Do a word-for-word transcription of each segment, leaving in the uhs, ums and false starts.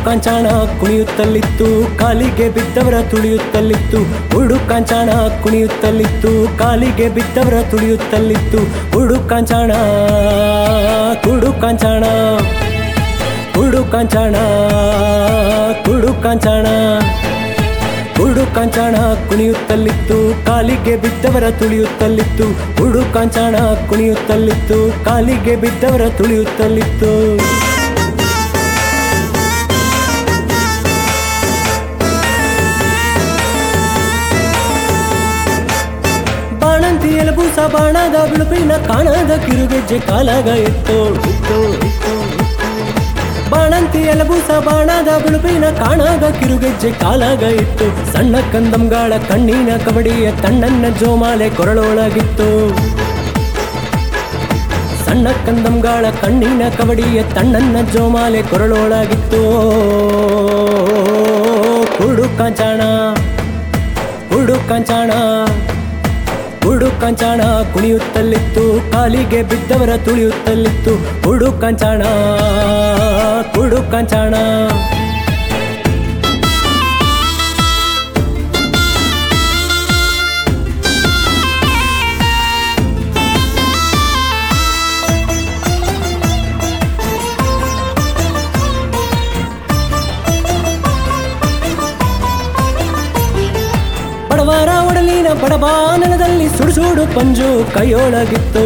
ಕಾಂಚಾಣ ಕುಣಿಯುತ್ತಲಿತ್ತು, ಕಾಲಿಗೆ ಬಿದ್ದವರ ತುಳಿಯುತ್ತಲಿತ್ತು. ಉಡು ಕಾಂಚಾಣ ಕುಣಿಯುತ್ತಲಿತ್ತು, ಕಾಲಿಗೆ ಬಿದ್ದವರ ತುಳಿಯುತ್ತಲಿತ್ತು. ಉಡು ಕಾಂಚಾಣ ಕುಡು ಕಾಂಚಾಣ ಕುಡು ಕಾಂಚಾಣ ಕುಡು ಕಾಂಚಾಣ ಉಡು ಕಾಂಚಾಣ ಕುಣಿಯುತ್ತಲಿತ್ತು, ಕಾಲಿಗೆ ಬಿದ್ದವರ ತುಳಿಯುತ್ತಲಿತ್ತು. ಉಡು ಕಾಂಚಾಣ ಕುಣಿಯುತ್ತಲಿತ್ತು, ಕಾಲಿಗೆ ಬಿದ್ದವರ ತುಳಿಯುತ್ತಲಿತ್ತು. ಬಾಣಂತಿ ಎಲಬೂಸ ಬಾಣದ ಬಿಳುಪಿನ ಕಾಣದ ಕಿರುಗೆಜ್ಜೆ ಕಾಲಾಗ ಎತ್ತೋ ಇತ್ತೋ ಇತ್ತೋ ಬಾಣಂತಿ ಎಲಬೂಸ ಬಾಣದ ಬಿಳುಪಿನ ಕಾಣಾಗ ಕಿರುಗೆಜ್ಜೆ ಕಾಲಾಗ ಇತ್ತು. ಸಣ್ಣ ಕಂದಂಗಾಳ ಕಣ್ಣಿನ ಕಬಡಿಯ ತಣ್ಣನ್ನ ಜೋಮಾಲೆ ಕೊರಳೊಳಗಿತ್ತು. ಸಣ್ಣ ಕಂದಂಗಾಳ ಕಣ್ಣಿನ ಕಬಡಿಯ ತಣ್ಣನ್ನ ಜೋಮಾಲೆ ಕೊರಳೊಳಗಿತ್ತು. ಕುಡು ಕಾಂಚಾಣ ಕುಡು ಕಾಂಚಾಣ ಉಡು ಕಾಂಚಾಣ ಕುಣಿಯುತ್ತಲಿತ್ತು, ಕಾಲಿಗೆ ಬಿದ್ದವರ ತುಳಿಯುತ್ತಲಿತ್ತು. ಉಡು ಕಾಂಚಾಣ ಕುಡು ಕಾಂಚಾಣ ಬಡವರ ಒಡಲಿನ ಬಡಬಾನನದಲ್ಲಿ ಸುಡುಸುಡು ಪಂಜು ಕೈಯೊಳಗಿತ್ತು.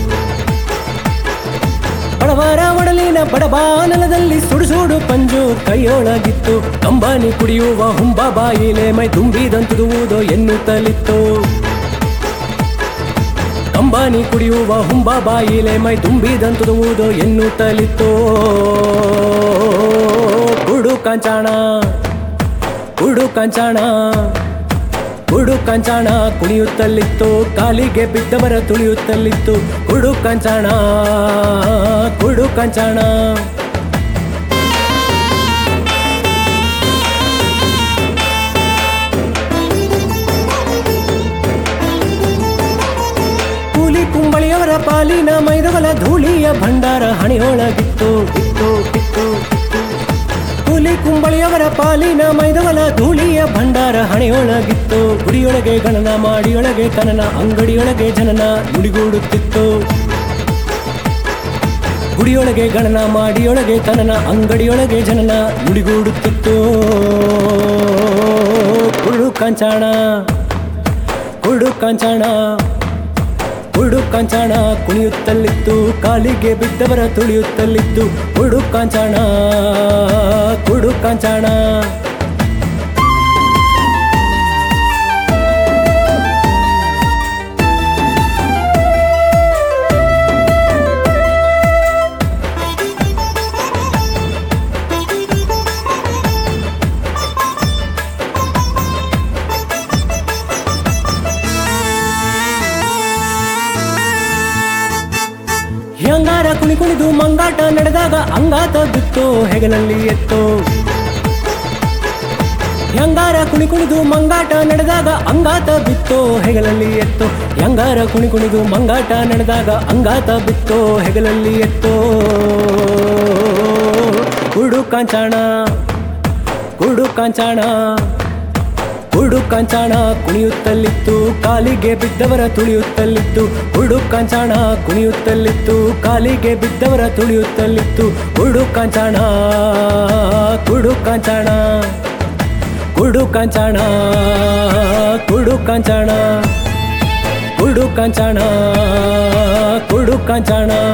ಬಡವರ ಒಡಲಿನ ಬಡಬಾನನದಲ್ಲಿ ಸುಡುಸುಡು ಪಂಜು ಕೈಯೊಳಗಿತ್ತು. ಕಂಬನಿ ಕುಡಿಯುವ ಹುಂಬ ಬಾಯಿಲೆ ಮೈ ತುಂಬಿದಂತುದುವುದೋ ಎನ್ನುತ್ತಲಿತ್ತು. ಕಂಬನಿ ಕುಡಿಯುವ ಹುಂಬ ಬಾಯಿಲೆ ಮೈ ತುಂಬಿದಂತುದುವುದೋ ಎನ್ನುತ್ತಲಿತ್ತು. ಕುಡು ಕಾಂಚಾಣ ಕುಡು ಕಾಂಚಾಣ ಕುಡು ಕಾಂಚಾಣ ಕುಣಿಯುತ್ತಲಿತ್ತು, ಕಾಲಿಗೆ ಬಿದ್ದವರ ತುಳಿಯುತ್ತಲಿತ್ತು. ಕುಡು ಕಾಂಚಾಣ ಕುಡು ಕಾಂಚಾಣ ಕೂಲಿ ಕುಂಬಳಿಯವರ ಪಾಲಿನ ಮೈದವಲ ಧೂಳಿಯ ಭಂಡಾರ ಹಣೆಯೊಳಗಿತ್ತು ಇತ್ತು ಇತ್ತು ಕೂಲಿ ಕುಂಬಳಿಯವರ ಪಾಲಿನ ಮೈದವಲ ಧೂಳಿಯ ಭಂಡಾರ ಹಣೆಯೊಳಗಿತ್ತು. ಗುಡಿಯೊಳಗೆ ಗಣನ ಮಾಡಿಯೊಳಗೆ ತನನ ಅಂಗಡಿಯೊಳಗೆ ಜನನ ನುಡಿಗೂಡುತ್ತಿತ್ತು. ಗುಡಿಯೊಳಗೆ ಗಣನ ಮಾಡಿಯೊಳಗೆ ತನನ ಅಂಗಡಿಯೊಳಗೆ ಜನನ ನುಡಿಗೂಡುತ್ತಿತ್ತು. ಕುಡು ಕಾಂಚಾಣ ಕುಡು ಕಾಂಚಾಣ ಉಡು ಕಾಂಚಾಣ ಕುಣಿಯುತ್ತಲಿತ್ತು, ಕಾಲಿಗೆ ಬಿದ್ದವರ ತುಳಿಯುತ್ತಲಿತ್ತು. ಉಡು ಕಾಂಚಾಣ ಕುಡು ಕಾಂಚಾಣ ಹೆಂಗಾರ ಕುಣಿ ಕುಣಿದು ಮಂಗಾಟ ನಡೆದಾಗ ಅಂಗಾತ ಬಿತ್ತು ಹೆಗಲಲ್ಲಿ ಎತ್ತು. ಹೆಂಗಾರ ಕುಣಿ ಕುಣಿದು ಮಂಗಾಟ ನಡೆದಾಗ ಅಂಗಾತ ಬಿತ್ತು ಹೆಗಲಲ್ಲಿ ಎತ್ತು. ಹೆಂಗಾರ ಕುಣಿ ಕುಣಿದು ಮಂಗಾಟ ನಡೆದಾಗ ಅಂಗಾತ ಬಿತ್ತು ಹೆಗಲಲ್ಲಿ ಎತ್ತು. ಕುಡು ಕಾಂಚಾಣ ಕುಡು ಕಾಂಚಾಣ ಕುಡು ಕಾಂಚಾಣ ಕುಣಿಯುತ್ತಲಿತ್ತು, ಕಾಲಿಗೆ ಬಿದ್ದವರ ತುಳಿಯುತ್ತಲಿತ್ತು. ಉಡು ಕಾಂಚಾಣ ಕುಣಿಯುತ್ತಲಿತ್ತು, ಕಾಲಿಗೆ ಬಿದ್ದವರ ತುಳಿಯುತ್ತಲಿತ್ತು. ಉಡು ಕಾಂಚಾಣ ಕುಡು ಕಾಂಚಾಣ ಕುಡು ಕಾಂಚಾಣ ಕುಡು ಕಾಂಚಾಣ ಕುಡು ಕಾಂಚಾಣ ಕುಡು ಕಾಂಚಾಣ